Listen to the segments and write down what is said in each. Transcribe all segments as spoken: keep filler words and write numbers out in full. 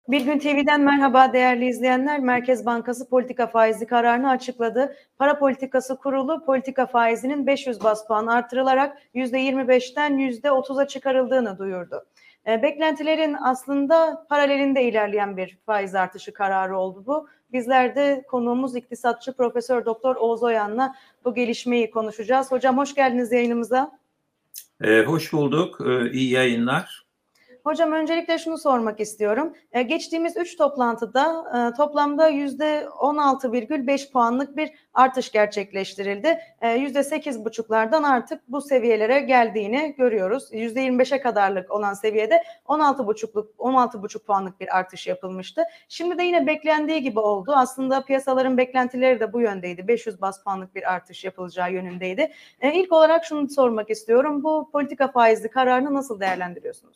Bir Gün T V'den merhaba değerli izleyenler. Merkez Bankası politika faizi kararını açıkladı. Para Politikası Kurulu politika faizinin beş yüz baz puan artırılarak yüzde yirmi beşten yüzde otuza çıkarıldığını duyurdu. E, beklentilerin aslında paralelinde ilerleyen bir faiz artışı kararı oldu bu. Bizler de konuğumuz iktisatçı Profesör Doktor Oğuz Oyan'la bu gelişmeyi konuşacağız. Hocam hoş geldiniz yayınımıza. Ee, hoş bulduk. Ee, iyi yayınlar. Hocam öncelikle şunu sormak istiyorum. Ee, geçtiğimiz üç toplantıda e, toplamda yüzde on altı virgül beş puanlık bir artış gerçekleştirildi. E, yüzde sekiz buçuklardan artık bu seviyelere geldiğini görüyoruz. yüzde yirmi beşe kadarlık olan seviyede on altı buçukluk on altı buçuk puanlık bir artış yapılmıştı. Şimdi de yine beklendiği gibi oldu. Aslında piyasaların beklentileri de bu yöndeydi. beş yüz baz puanlık bir artış yapılacağı yönündeydi. E, ilk olarak şunu sormak istiyorum. Bu politika faizli kararını nasıl değerlendiriyorsunuz?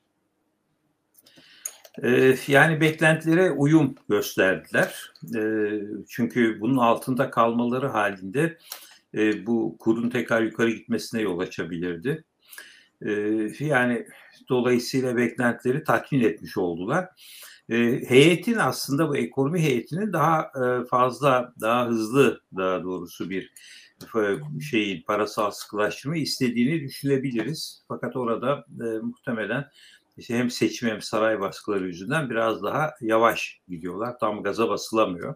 Yani beklentilere uyum gösterdiler. Çünkü bunun altında kalmaları halinde bu kurun tekrar yukarı gitmesine yol açabilirdi. Yani dolayısıyla beklentileri tatmin etmiş oldular. Heyetin aslında bu ekonomi heyetinin daha fazla, daha hızlı daha doğrusu bir şeyin parasal sıkılaştırma istediğini düşünebiliriz. Fakat orada muhtemelen İşte hem seçim hem saray baskıları yüzünden biraz daha yavaş gidiyorlar. Tam gaza basılamıyor.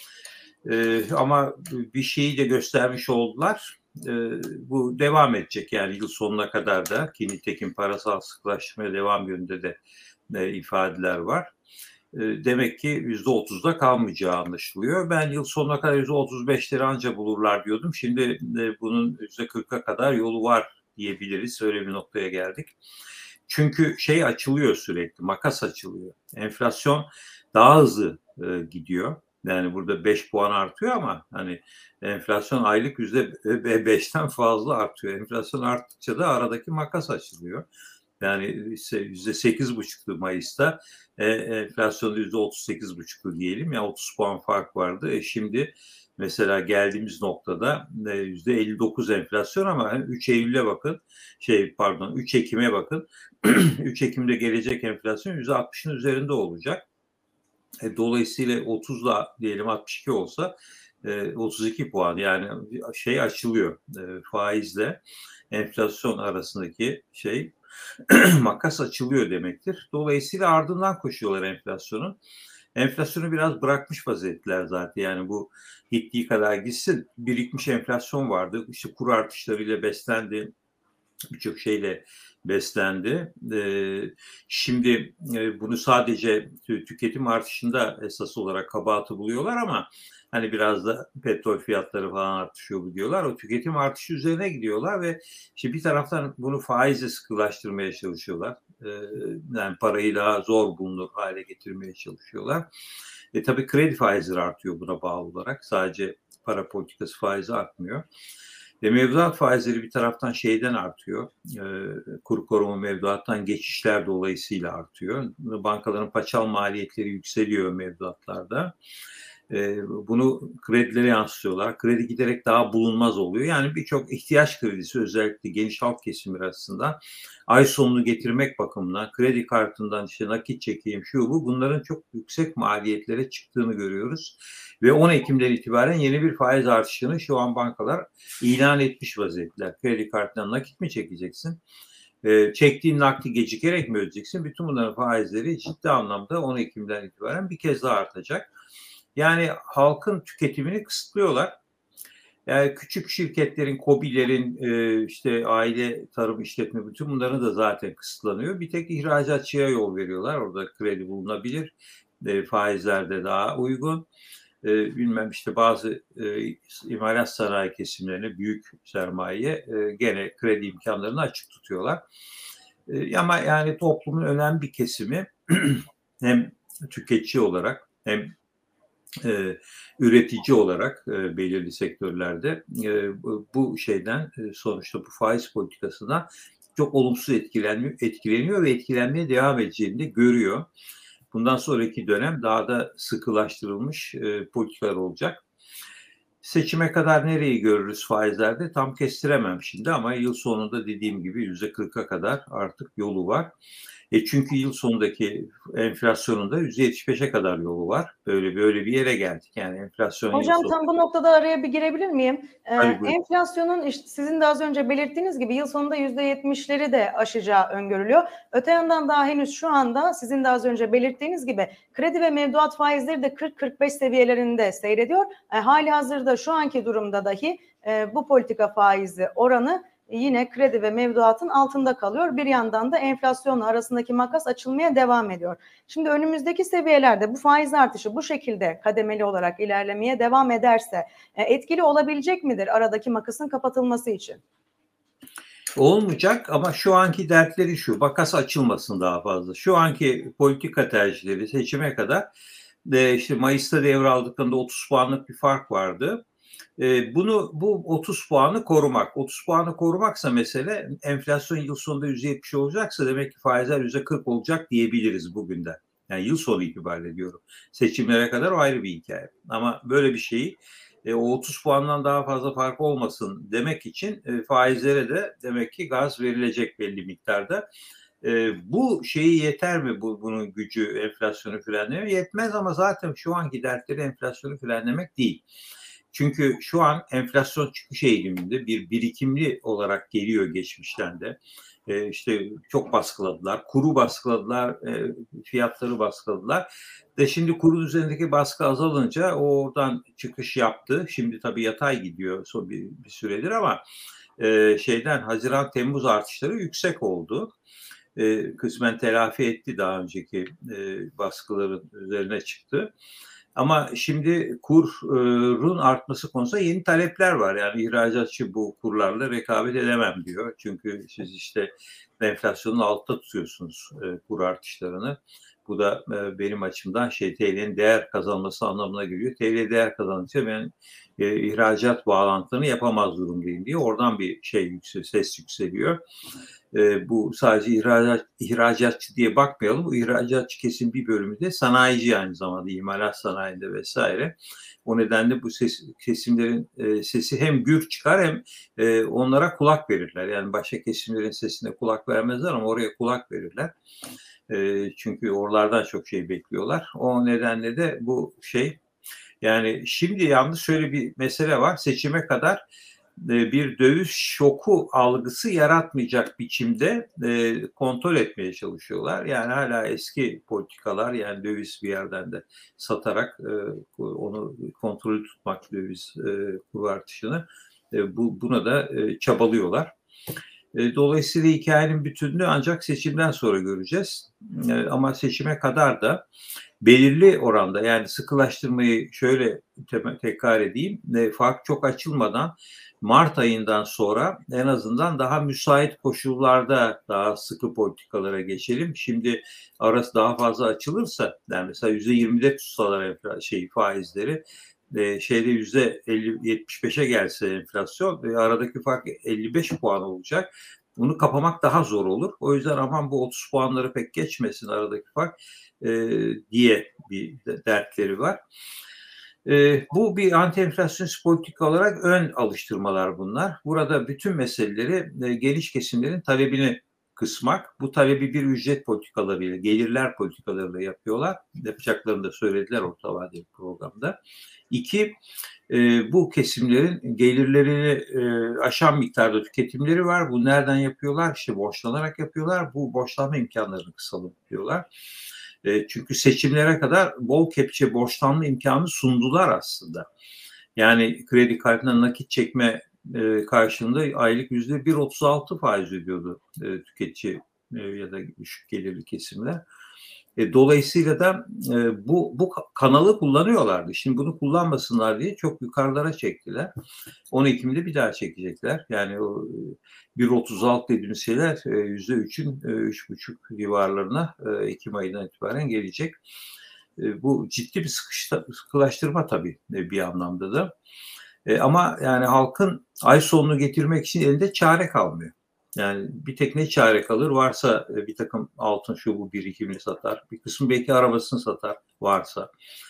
Ee, ama bir şeyi de göstermiş oldular. Ee, bu devam edecek yani yıl sonuna kadar da ki nitekim parasal sıkılaştırmaya devam yönünde de e, ifadeler var. E, demek ki yüzde otuzda kalmayacağı anlaşılıyor. Ben yıl sonuna kadar yüzde otuz beşleri anca bulurlar diyordum. Şimdi e, bunun yüzde kırka kadar yolu var diyebiliriz. Öyle bir noktaya geldik. Çünkü şey açılıyor sürekli, makas açılıyor. Enflasyon daha hızlı e, gidiyor. Yani burada beş puan artıyor ama hani enflasyon aylık yüzde beşten fazla artıyor. Enflasyon arttıkça da aradaki makas açılıyor. Yani yüzde sekiz buçuktu Mayıs'ta, e, enflasyonda yüzde otuz sekiz buçuktu diyelim. Ya otuz puan fark vardı. E şimdi mesela geldiğimiz noktada yüzde elli dokuz enflasyon ama üç Eylül'e bakın, şey pardon üç Ekim'e bakın. üç Ekim'de gelecek enflasyon yüzde altmışın üzerinde olacak. E, dolayısıyla otuzla diyelim altmış iki olsa e, otuz iki puan yani şey açılıyor e, faizle enflasyon arasındaki şey makas açılıyor demektir. Dolayısıyla ardından koşuyorlar enflasyonun. Enflasyonu biraz bırakmış vaziyetler zaten. Yani bu gittiği kadar gitsin. Birikmiş enflasyon vardı. İşte kur artışlarıyla beslendi. Birçok şeyle beslendi. Ee, şimdi e, bunu sadece tüketim artışında esas olarak kabahati buluyorlar ama hani biraz da petrol fiyatları falan artışıyor diyorlar. O tüketim artışı üzerine gidiyorlar ve işte bir taraftan bunu faizle sıkılaştırmaya çalışıyorlar. Ee, yani parayı daha zor bulunur hale getirmeye çalışıyorlar. E tabii kredi faizleri artıyor buna bağlı olarak. Sadece para politikası faizi artmıyor. Ve mevduat faizleri bir taraftan şeyden artıyor. E, kur koruma mevduattan geçişler dolayısıyla artıyor. Bankaların paçal maliyetleri yükseliyor mevduatlarda. E, bunu kredilere yansıtıyorlar. Kredi giderek daha bulunmaz oluyor. Yani birçok ihtiyaç kredisi özellikle geniş halk kesimleri açısından ay sonunu getirmek bakımından kredi kartından işte nakit çekeyim şu bu bunların çok yüksek maliyetlere çıktığını görüyoruz. Ve on Ekim'den itibaren yeni bir faiz artışını şu an bankalar ilan etmiş vaziyetler. Kredi kartından nakit mi çekeceksin? E, çektiğin nakdi gecikerek mi ödeyeceksin? Bütün bunların faizleri ciddi anlamda on Ekim'den itibaren bir kez daha artacak. Yani halkın tüketimini kısıtlıyorlar. Yani küçük şirketlerin, KOBİ'lerin, e, işte aile tarım işletme bütün bunların da zaten kısıtlanıyor. Bir tek ihracatçıya yol veriyorlar. Orada kredi bulunabilir. E, faizler de daha uygun. E, bilmem işte bazı e, imalat sanayi kesimlerine büyük sermayeye e, gene kredi imkanlarını açık tutuyorlar. E, ama yani toplumun önemli bir kesimi hem tüketici olarak hem e, üretici olarak e, belirli sektörlerde e, bu şeyden e, sonuçta bu faiz politikasından çok olumsuz etkileniyor, etkileniyor ve etkilenmeye devam edeceğini de görüyor. Bundan sonraki dönem daha da sıkılaştırılmış e, politikalar olacak. seçime kadar nereyi görürüz faizlerde tam kestiremem şimdi ama yıl sonunda dediğim gibi yüzde kırka kadar artık yolu var. E çünkü yıl sonundaki enflasyonun da yüzde yetmiş beşe kadar yolu var. Böyle böyle bir yere geldik. Yani enflasyon yıl Hocam sonu. tam bu noktada araya bir girebilir miyim? Ee, Tabii, buyurun. enflasyonun işte sizin de az önce belirttiğiniz gibi yıl sonunda yüzde yetmişleri de aşacağı öngörülüyor. Öte yandan daha henüz şu anda sizin de az önce belirttiğiniz gibi kredi ve mevduat faizleri de kırk kırk beş seviyelerinde seyrediyor. E, hali hazırda şu anki durumda dahi e, bu politika faizi oranı yine kredi ve mevduatın altında kalıyor. Bir yandan da enflasyonla arasındaki makas açılmaya devam ediyor. Şimdi önümüzdeki seviyelerde bu faiz artışı bu şekilde kademeli olarak ilerlemeye devam ederse etkili olabilecek midir aradaki makasın kapatılması için? Olmayacak ama şu anki dertleri şu, makas açılmasın daha fazla. Şu anki politika tercihleri seçime kadar e, işte Mayıs'ta devraldıklarında otuz puanlık bir fark vardı. E, bunu bu otuz puanı korumak. otuz puanı korumaksa mesele enflasyon yıl sonunda yüzde yetmiş olacaksa demek ki faizler yüzde kırk olacak diyebiliriz bugünden. Yani yıl sonu itibariyle diyorum. Seçimlere kadar o ayrı bir hikaye. Ama böyle bir şeyi e, o otuz puandan daha fazla fark olmasın demek için e, faizlere de demek ki gaz verilecek belli miktarda. E, bu şeyi yeter mi bu bunun gücü enflasyonu frenlemeye? Yetmez ama zaten şu anki dertleri enflasyonu frenlemek değil. Çünkü şu an enflasyon çıkış eğiliminde bir birikimli olarak geliyor geçmişten de. E, işte çok baskıladılar, kuru baskıladılar, e, fiyatları baskıladılar. De şimdi kurun üzerindeki baskı azalınca o oradan çıkış yaptı. Şimdi tabii yatay gidiyor son bir, bir süredir ama e, şeyden Haziran-Temmuz artışları yüksek oldu. E, kısmen telafi etti daha önceki e, baskıların üzerine çıktı. Ama şimdi kurun artması konusunda yeni talepler var. Yani ihracatçı bu kurlarla rekabet edemem diyor. Çünkü siz işte enflasyonun altta tutuyorsunuz e, kur artışlarını. Bu da e, benim açımdan şey T L'nin değer kazanması anlamına geliyor. T L değer kazanınca ben e, ihracat bağlantılarını yapamaz durumdayım diye oradan bir şey yükseliyor, ses yükseliyor. E, bu sadece ihracat, ihracatçı diye bakmayalım. Bu ihracatçı kesim bir bölümü de sanayici aynı zamanda imalat sanayinde vesaire. O nedenle bu ses, kesimlerin e, sesi hem gür çıkar hem e, onlara kulak verirler. Yani başka kesimlerin sesine kulak vermezler ama oraya kulak verirler. E, çünkü oralardan çok şey bekliyorlar. O nedenle de bu şey yani şimdi yalnız şöyle bir mesele var. Seçime kadar bir döviz şoku algısı yaratmayacak biçimde e, kontrol etmeye çalışıyorlar. Yani hala eski politikalar yani döviz bir yerden de satarak e, onu kontrolü tutmak döviz e, kur artışını e, bu, buna da e, çabalıyorlar. E, dolayısıyla hikayenin bütününü ancak seçimden sonra göreceğiz. E, ama seçime kadar da belirli oranda yani sıkılaştırmayı şöyle te- tekrar edeyim. E, fark çok açılmadan Mart ayından sonra en azından daha müsait koşullarda daha sıkı politikalara geçelim. Şimdi arası daha fazla açılırsa yani mesela yüzde yirmide tutsalar şey faizleri e, şeyde yüzde elli yetmiş beşe gelse enflasyon e, aradaki fark elli beş puan olacak. Bunu kapamak daha zor olur. O yüzden aman bu otuz puanları pek geçmesin aradaki fark e, diye bir dertleri var. E, bu bir anti-enflasyonist politika olarak ön alıştırmalar bunlar. Burada bütün meseleleri e, geniş kesimlerin talebini kısmak. Bu talebi bir ücret politikalarıyla, gelirler politikalarıyla yapıyorlar. Yapacaklarını da söylediler orta vadeli programda. İki, e, bu kesimlerin gelirlerini e, aşan miktarda tüketimleri var. Bu nereden yapıyorlar? İşte borçlanarak yapıyorlar. Bu borçlanma imkanlarını kısalım diyorlar. E, çünkü seçimlere kadar bol kepçe borçlanma imkanı sundular aslında. Yani kredi kartına nakit çekme e, karşılığında aylık yüzde bir virgül otuz altı faiz ödüyordu e, tüketici e, ya da düşük gelirli kesimler. E, dolayısıyla da e, bu bu kanalı kullanıyorlardı. Şimdi bunu kullanmasınlar diye çok yukarılara çektiler. on Ekim'de bir daha çekecekler. Yani o bir virgül otuz altı dediğimiz şeyler yüzde üçün üç buçuk civarlarına e, Ekim ayından itibaren gelecek. E, bu ciddi bir sıkıştı, sıkılaştırma tabii e, bir anlamda da. E, ama yani halkın ay sonunu getirmek için elinde çare kalmıyor. Yani bir tek ne çare kalır varsa bir takım altın şu bu birikimini satar. Bir kısmı belki arabasını satar varsa.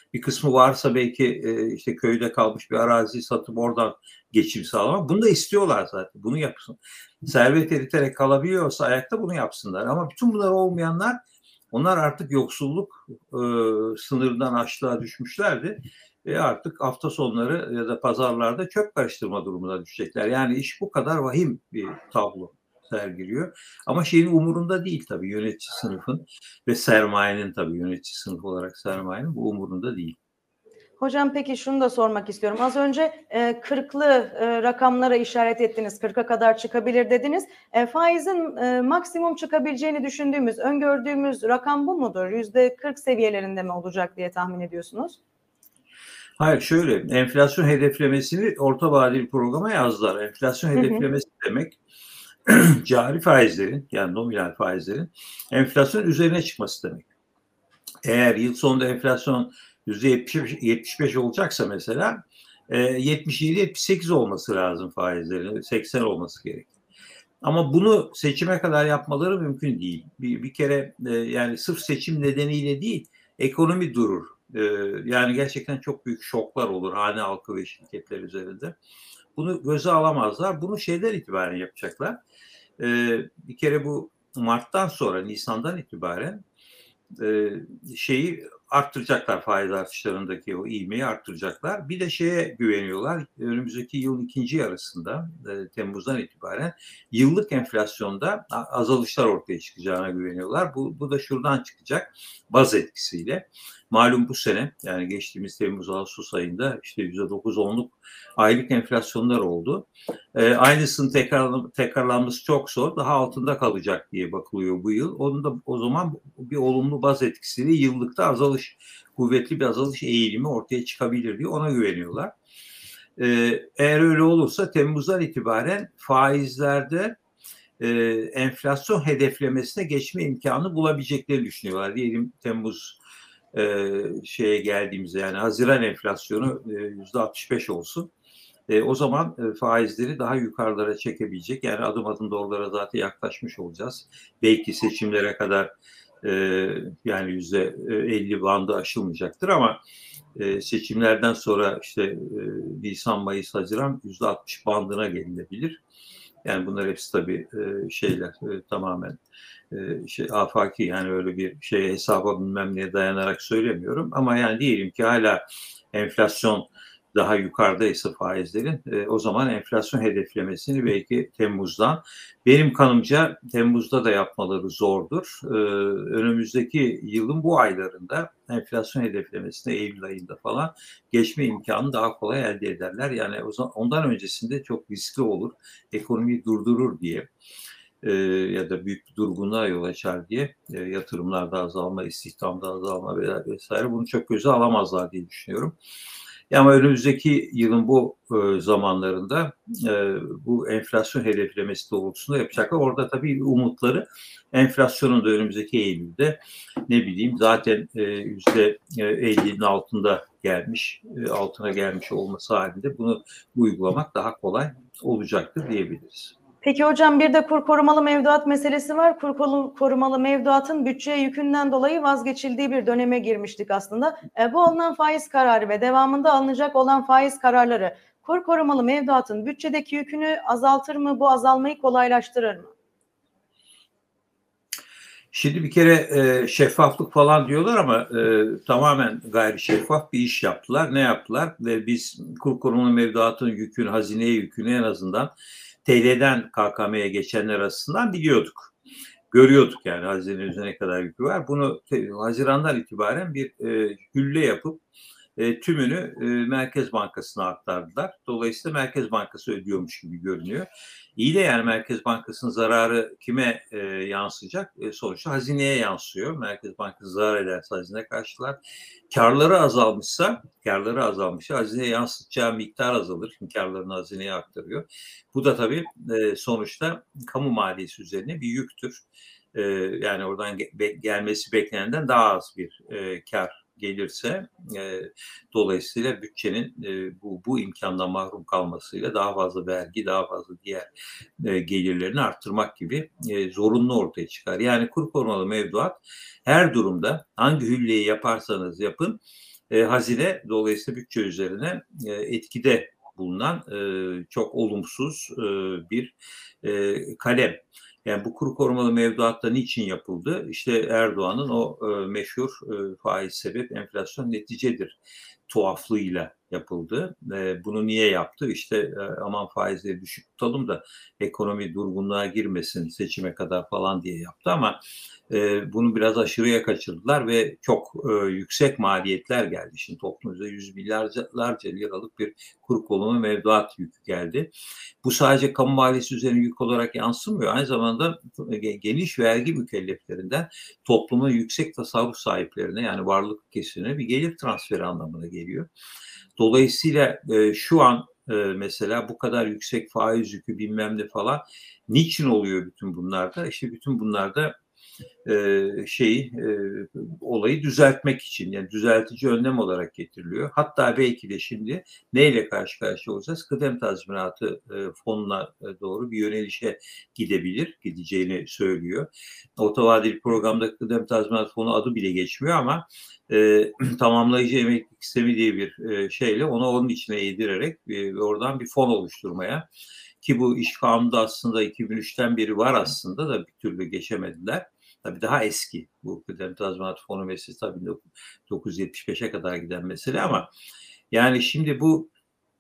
Bir kısmı varsa belki e, işte köyde kalmış bir arazi satıp oradan geçim sağlamak. Bunu da istiyorlar zaten. Bunu yapsın. Servet eriterek kalabiliyorsa ayakta bunu yapsınlar. Ama bütün bunlar olmayanlar, onlar artık yoksulluk e, sınırından açlığa düşmüşlerdi. Ve artık hafta sonları ya da pazarlarda çöp karıştırma durumuna düşecekler. Yani iş bu kadar vahim bir tablo sergiliyor. Ama şeyin umurunda değil tabii, yönetici sınıfın ve sermayenin, tabii yönetici sınıfı olarak sermayenin bu umurunda değil. Hocam peki şunu da sormak istiyorum. Az önce e, kırklı e, rakamlara işaret ettiniz. kırka kadar çıkabilir dediniz. E, faizin e, maksimum çıkabileceğini düşündüğümüz, öngördüğümüz rakam bu mudur? yüzde kırk seviyelerinde mi olacak diye tahmin ediyorsunuz? Hayır, şöyle, enflasyon hedeflemesini orta vadeli programa yazdılar. Enflasyon hedeflemesi hı hı. demek cari faizlerin, yani nominal faizlerin enflasyon üzerine çıkması demek. Eğer yıl sonunda enflasyon yüzde yetmiş beş olacaksa mesela yetmiş yedi yetmiş sekiz olması lazım faizlerin, seksen olması gerekir. Ama bunu seçime kadar yapmaları mümkün değil. Bir, bir kere yani sırf seçim nedeniyle değil, ekonomi durur. Yani gerçekten çok büyük şoklar olur hane halkı ve şirketler üzerinde. Bunu göze alamazlar. Bunu şeyden itibaren yapacaklar. Bir kere bu Mart'tan sonra, Nisan'dan itibaren şeyi arttıracaklar, faiz artışlarındaki o ivmeyi arttıracaklar. Bir de şeye güveniyorlar, önümüzdeki yılın ikinci yarısında, Temmuz'dan itibaren yıllık enflasyonda azalışlar ortaya çıkacağına güveniyorlar. Bu, bu da şuradan çıkacak, baz etkisiyle. Malum bu sene, yani geçtiğimiz Temmuz-Ağustos ayında işte yüzde dokuz onluk aylık enflasyonlar oldu. Ee, aynısının tekrar, tekrarlanması çok zor. Daha altında kalacak diye bakılıyor bu yıl. Onun da o zaman bir olumlu baz etkisiyle yıllıkta azalış, kuvvetli bir azalış eğilimi ortaya çıkabilir diye ona güveniyorlar. Ee, eğer öyle olursa Temmuz'dan itibaren faizlerde e, enflasyon hedeflemesine geçme imkanı bulabileceklerini düşünüyorlar. Diyelim Temmuz e, şeye geldiğimizde, yani Haziran enflasyonu e, yüzde altmış beş olsun. E, o zaman e, faizleri daha yukarılara çekebilecek. Yani adım adım doğrulara zaten yaklaşmış olacağız. Belki seçimlere kadar e, yani yüzde elli bandı aşılmayacaktır ama e, seçimlerden sonra işte e, Nisan, Mayıs, Haziran yüzde altmış bandına gelinebilir. Yani bunlar hepsi tabii e, şeyler e, tamamen e, şey afaki, yani öyle bir şey hesaba bilmem neye dayanarak söylemiyorum. Ama yani diyelim ki hala enflasyon daha yukarıdaysa faizlerin, e, o zaman enflasyon hedeflemesini belki Temmuz'dan, benim kanımca Temmuz'da da yapmaları zordur. E, önümüzdeki yılın bu aylarında enflasyon hedeflemesine Eylül ayında falan geçme imkanı daha kolay elde ederler. Yani o zaman, ondan öncesinde çok riskli olur, ekonomiyi durdurur diye e, ya da büyük bir durgunluğa yol açar diye e, yatırımlarda azalma, istihdamda azalma vesaire, bunu çok göze alamazlar diye düşünüyorum. Ama önümüzdeki yılın bu e, zamanlarında e, bu enflasyon hedeflemesi doğrultusunda yapacaklar. Orada tabii umutları enflasyonun da önümüzdeki Eylül'de ne bileyim zaten yüzde ellinin altında gelmiş, e, altına gelmiş olması halinde bunu uygulamak daha kolay olacaktır diyebiliriz. Peki hocam, bir de kur korumalı mevduat meselesi var. Kur korumalı mevduatın bütçe yükünden dolayı vazgeçildiği bir döneme girmiştik aslında. E, bu alınan faiz kararı ve devamında alınacak olan faiz kararları kur korumalı mevduatın bütçedeki yükünü azaltır mı? Bu azalmayı kolaylaştırır mı? Şimdi bir kere e, şeffaflık falan diyorlar ama e, tamamen gayri şeffaf bir iş yaptılar. Ne yaptılar? Ve biz kur korumalı mevduatın yükünü, hazineye yükünü en azından T L'den K K M'ye geçenler açısından biliyorduk. Görüyorduk yani hazinenin üzerine ne kadar yükü var. Bunu Haziran'dan itibaren bir e, gülle yapıp e, tümünü e, Merkez Bankası'na aktardılar. Dolayısıyla Merkez Bankası ödüyormuş gibi görünüyor. İyi de yani Merkez Bankası'nın zararı kime e, yansıyacak? E, sonuçta hazineye yansıyor. Merkez Bankası zarar ederse hazine karşılar. Karları azalmışsa, karları azalmışsa hazineye yansıtacağı miktar azalır. Şimdi karlarını hazineye aktarıyor. Bu da tabii e, sonuçta kamu maliyesi üzerine bir yüktür. E, yani oradan ge- gelmesi beklenenden daha az bir e, kar gelirse e, dolayısıyla bütçenin e, bu bu imkandan mahrum kalmasıyla daha fazla vergi, daha fazla diğer e, gelirlerini arttırmak gibi e, zorunlu ortaya çıkar. Yani kur korumalı mevduat her durumda hangi hülleyi yaparsanız yapın e, hazine dolayısıyla bütçe üzerine e, etkide bulunan e, çok olumsuz e, bir e, kalem. Yani bu kuru korumalı mevduatta niçin yapıldı? İşte Erdoğan'ın o e, meşhur e, faiz sebep enflasyon neticedir tuhaflığıyla yapıldı. E, bunu niye yaptı? İşte e, aman faizleri düşük tutalım da ekonomi durgunluğa girmesin seçime kadar falan diye yaptı ama e, bunu biraz aşırıya kaçırdılar ve çok e, yüksek maliyetler geldi. Şimdi toplumumuza yüz milyarlarca liralık bir kuru korumalı mevduat yükü geldi. Bu sadece kamu maliyesi üzerine yük olarak yansımıyor. Aynı zamanda geniş vergi mükelleflerinden toplumun yüksek tasarruf sahiplerine yani varlık kesimine bir gelir transferi anlamına geliyor. Dolayısıyla e, şu an e, mesela bu kadar yüksek faiz yükü bilmem ne falan niçin oluyor bütün bunlarda? İşte bütün bunlarda e, şeyi e, olayı düzeltmek için yani düzeltici önlem olarak getiriliyor. Hatta belki de şimdi neyle karşı karşıya olacağız? Kıdem tazminatı e, fonuna doğru bir yönelişe gidebilir, gideceğini söylüyor. Orta vadeli programda kıdem tazminat fonu adı bile geçmiyor ama e, tamamlayıcı emeklilik sistemi diye bir e, şeyle onu onun içine yedirerek e, oradan bir fon oluşturmaya ki bu iş kanunda aslında iki bin üçten beri var aslında da bir türlü geçemediler. Tabii daha eski bu kıdem tazminat fonu meselesi tabii dokuz yüz yetmiş beşe kadar giden mesele ama yani şimdi bu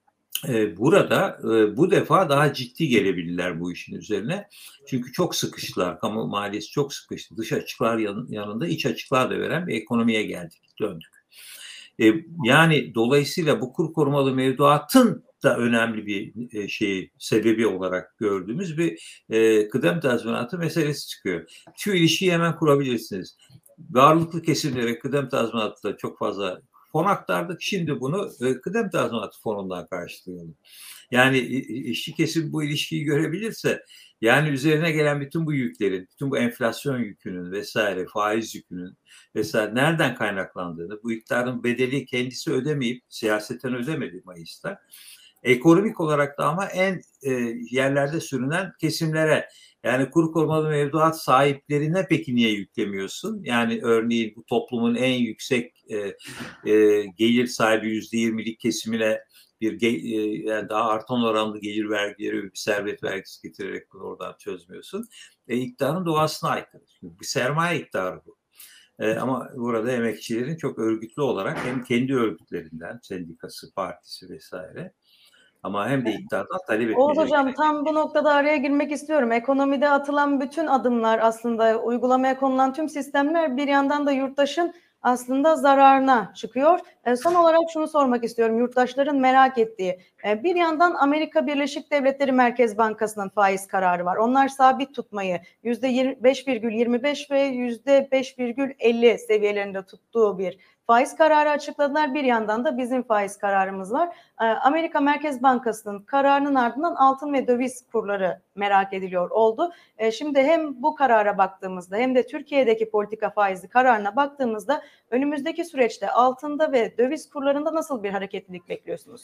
e, burada e, bu defa daha ciddi gelebilirler bu işin üzerine. Çünkü çok sıkıştılar. Kamu maliyesi çok sıkıştı. Dış açıklar yan, yanında iç açıklar da veren bir ekonomiye geldik, döndük. E, yani dolayısıyla bu kur korumalı mevduatın da önemli bir e, şey sebebi olarak gördüğümüz bir e, kıdem tazminatı meselesi çıkıyor. Şu ilişkiyi hemen kurabilirsiniz. Varlıklı kesimlere kıdem tazminatı da çok fazla fon aktardık. Şimdi bunu e, kıdem tazminatı fonundan karşılayalım. Yani işçi kesim bu ilişkiyi görebilirse yani üzerine gelen bütün bu yüklerin, bütün bu enflasyon yükünün vesaire, faiz yükünün vesaire nereden kaynaklandığını, bu iktidarın bedeli kendisi ödemeyip siyaseten ödemedi Mayıs'ta. Ekonomik olarak da ama en e, yerlerde sürünen kesimlere yani kuru korumalı mevduat sahiplerine peki niye yüklemiyorsun? Yani örneğin bu toplumun en yüksek e, e, gelir sahibi yüzde yirmilik kesimine bir yani daha artan oranlı gelir vergileri ve bir servet vergisi getirerek bunu oradan çözmüyorsun. E, iktidarın doğasına aykırı. Bir sermaye iktidarı bu. E, ama burada emekçilerin çok örgütlü olarak hem kendi örgütlerinden, sendikası, partisi vesaire ama hem de iktidardan talep etmesi. Oğuz Hocam tam bu noktada araya girmek istiyorum. Ekonomide atılan bütün adımlar aslında uygulamaya konulan tüm sistemler bir yandan da yurttaşın aslında zararına çıkıyor. E, son olarak şunu sormak istiyorum yurttaşların merak ettiği. E, bir yandan Amerika Birleşik Devletleri Merkez Bankası'nın faiz kararı var. Onlar sabit tutmayı yüzde beş virgül yirmi beş ve yüzde beş virgül elli seviyelerinde tuttuğu bir faiz kararı açıkladılar. Bir yandan da bizim faiz kararımız var. E, Amerika Merkez Bankası'nın kararının ardından altın ve döviz kurları merak ediliyor oldu. E, şimdi hem bu karara baktığımızda hem de Türkiye'deki politika faizi kararına baktığımızda önümüzdeki süreçte altında ve döviz kurlarında nasıl bir hareketlilik bekliyorsunuz?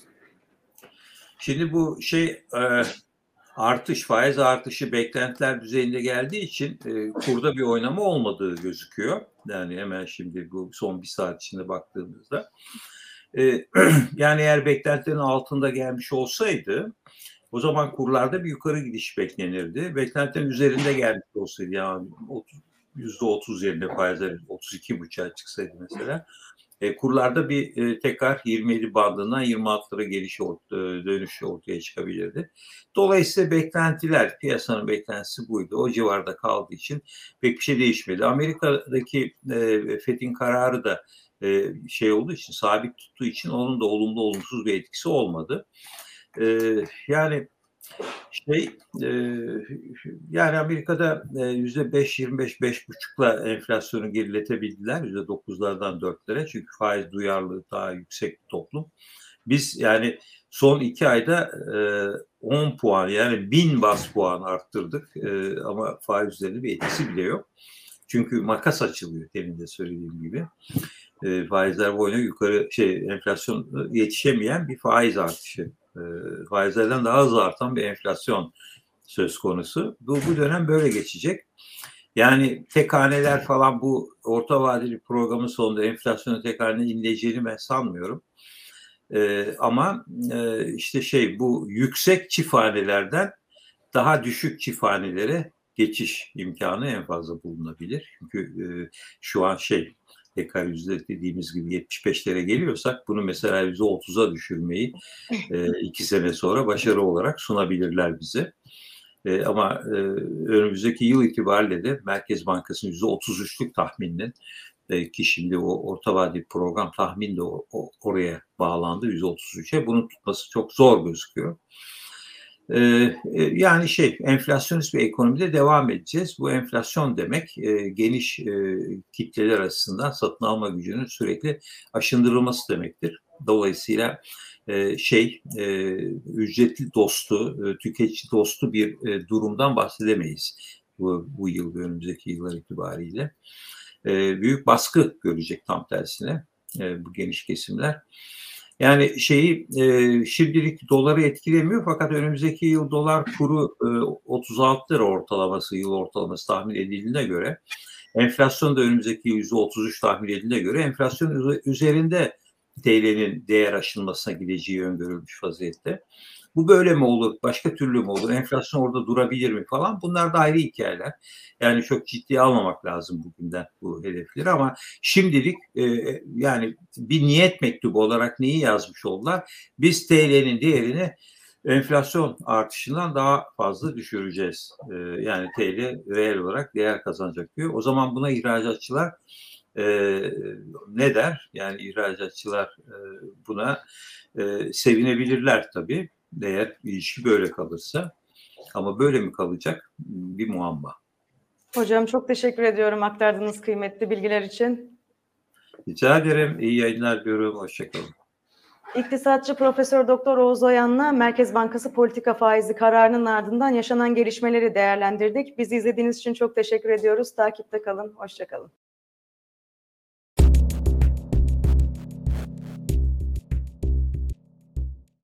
Şimdi bu şey e, artış, faiz artışı beklentiler düzeyinde geldiği için e, kurda bir oynama olmadığı gözüküyor. Yani hemen şimdi bu son bir saat içinde baktığımızda. E, yani eğer beklentilerin altında gelmiş olsaydı o zaman kurlarda bir yukarı gidiş beklenirdi. Beklentilerin üzerinde gelmiş olsaydı yani yüzde otuz yerine faizler otuz iki buçuğa çıksaydı mesela e, kurlarda bir e, tekrar yirmi yedi bandından yirmi altılara geliş orta, dönüş ortaya çıkabilirdi. Dolayısıyla beklentiler, piyasanın beklentisi buydu. O civarda kaldığı için pek bir şey değişmedi. Amerika'daki e, F E D'in kararı da e, şey olduğu için, sabit tuttuğu için onun da olumlu olumsuz bir etkisi olmadı. E, yani şey e, yani Amerika'da yüzde beş yirmi beş beş buçukla enflasyonu geriletebildiler yüzde dokuzlardan dörtlere çünkü faiz duyarlılığı daha yüksek bir toplum. Biz yani son iki ayda on puan yani bin bas puan arttırdık ama faiz üzerinde bir etkisi bile yok. Çünkü makas açılıyor demin de söylediğim gibi. Faizler boyuna yukarı şey enflasyon yetişemeyen bir faiz artışı. Faizlerden daha hızlı artan bir enflasyon söz konusu. Bu, bu dönem böyle geçecek. Yani tek haneler falan bu orta vadeli programın sonunda enflasyonun tek haneye inileceğini ben sanmıyorum. Ee, ama e, işte şey bu yüksek çift hanelerden daha düşük çift hanelere geçiş imkanı en fazla bulunabilir. Çünkü e, şu an şey tekrar yüzde dediğimiz gibi yetmiş beşlere geliyorsak bunu mesela yüzde otuza düşürmeyi e, iki sene sonra başarı olarak sunabilirler bize. E, ama e, önümüzdeki yıl itibariyle de Merkez Bankası'nın yüzde otuz üçlük tahmininin e, ki şimdi o orta vadeli program tahmin de o, o, oraya bağlandı yüzde otuz üçe. Bunun tutması çok zor gözüküyor. Ee, yani şey enflasyonist bir ekonomide devam edeceğiz. Bu enflasyon demek e, geniş e, kitleler açısından satın alma gücünün sürekli aşındırılması demektir. Dolayısıyla e, şey e, ücretli dostu, e, tüketici dostu bir e, durumdan bahsedemeyiz bu, bu yıl ve önümüzdeki yıllar itibariyle. E, büyük baskı görecek tam tersine e, bu geniş kesimler. Yani şeyi e, şimdilik doları etkilemiyor fakat önümüzdeki yıl dolar kuru e, otuz altı lira ortalaması, yıl ortalaması tahmin edildiğine göre enflasyon da önümüzdeki yıl yüzde otuz üç tahmin edildiğine göre enflasyon üzerinde T L'nin değer aşılmasına gideceği öngörülmüş vaziyette. Bu böyle mi olur? Başka türlü mü olur? Enflasyon orada durabilir mi falan? Bunlar da ayrı hikayeler. Yani çok ciddiye almamak lazım bugünden bu hedefleri ama şimdilik e, yani bir niyet mektubu olarak neyi yazmış oldular? Biz T L'nin değerini enflasyon artışından daha fazla düşüreceğiz. E, yani T L reel olarak değer kazanacak diyor. O zaman buna ihracatçılar e, ne der? Yani ihracatçılar e, buna e, sevinebilirler tabii. Eğer ilişki böyle kalırsa. Ama böyle mi kalacak? Bir muamma. Hocam çok teşekkür ediyorum aktardığınız kıymetli bilgiler için. Rica ederim. İyi yayınlar diyorum. Hoşçakalın. İktisatçı Profesör Doktor Oğuz Oyan'la Merkez Bankası politika faizi kararının ardından yaşanan gelişmeleri değerlendirdik. Bizi izlediğiniz için çok teşekkür ediyoruz. Takipte kalın. Hoşçakalın.